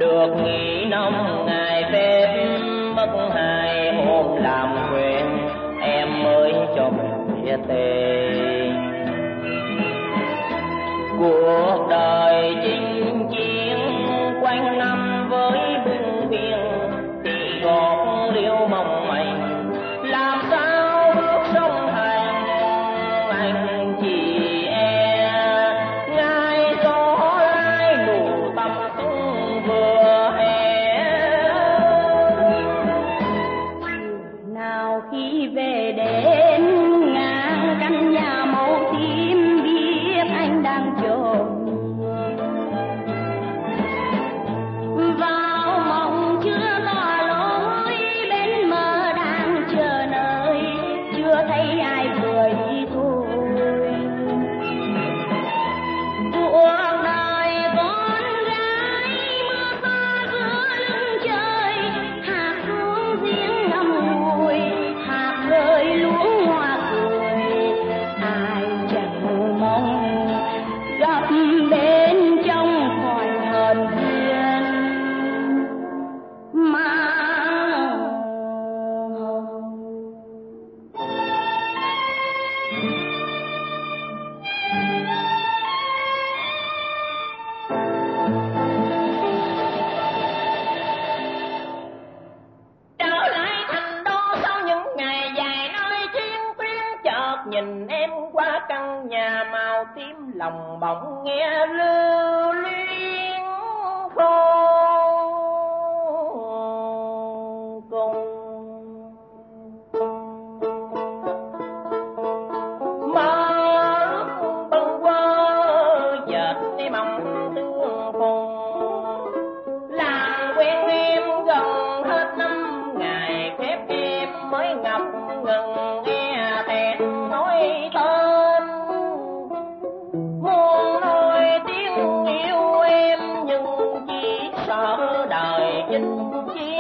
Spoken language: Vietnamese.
được nghỉ 5 ngày phép, mất 2 hôm làm quen, em mới cho mình chia tay. Cuộc đời chinh chiến quanh năm với bưng biên, thì gót liêu mong manh làm sao bước sông hành. Anh chỉ ngay gió lai nụ tâm tung vừa hè. Nào khi về đến ngang căn nhà màu tím, biết anh đang chờ. Vào mộng chưa tỏ lối, bên mơ đang chờ nơi, chưa thấy ai vừa đi thôi. Cuộc đời con gái mưa xa giữa lưng trời, hạt xuống giếng ngầm ngùi, hạt rơi luống hoa cười. Ai chẳng mong gặp bên trong khỏi hờn duyên mà trở lại thành đô sau những ngày dài nơi chiến tuyến, chợt nhìn em qua căn nhà màu tím, lòng bỗng nghe lưu luyến khô cùng. Mơ ước bâng quơ dệt đi mong tương phùng, làm quen em gần hết 5 ngày phép, em mới ngập ngừng nghe thẹn nói tên. Muốn nói tiếng yêu em nhưng chỉ sợ đời chinh chiến.